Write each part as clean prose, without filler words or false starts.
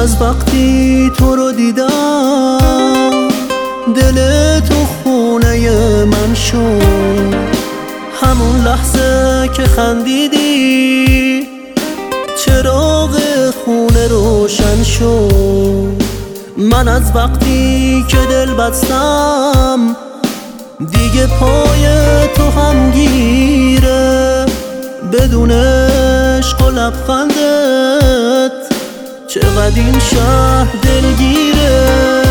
از وقتی تو رو دیدم دل تو خونه من شد، همون لحظه که خندیدی چراغ خونه روشن شد. من از وقتی که دل بستم دیگه پای تو هم گیره، بدون عشق و لبخندت چقدر این شهر دلگیره.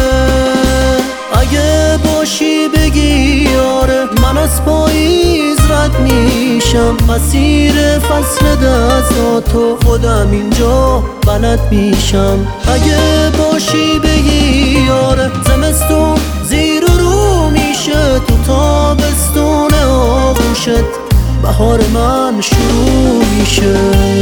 اگه باشی بگی آره من از پاییز رد میشم، مسیر فصل دستاتو خودم اینجا بلد میشم. اگه باشی بگی آره زمستون زیر و رو میشه، تو تابستون آغوشت بهار من شروع میشه.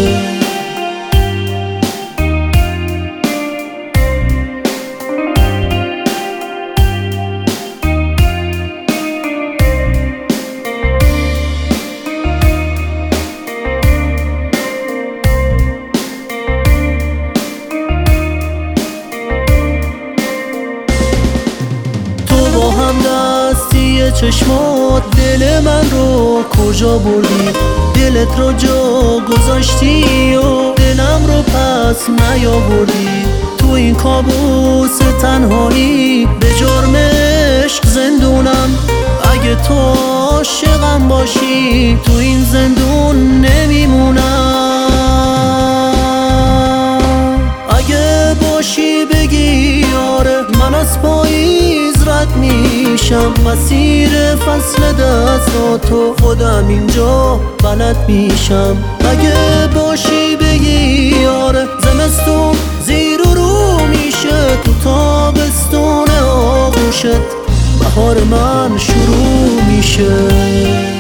دستی چشمات دل من رو کجا بردی، دلت رو جا گذاشتی و دلم رو پس نیاوردی. تو این کابوس تنهایی به جرم عشق زندونم، اگه تو عاشقم باشی تو این زندون نمیمونم. اگه باشی بگی آره من از پاییز رد میشم، مسیر فصل دستاتو خودم اینجا بلد میشم. اگه باشی بگی آره زمستون زیر و رو میشه، تو تابستون آغوشت بهار من شروع میشه.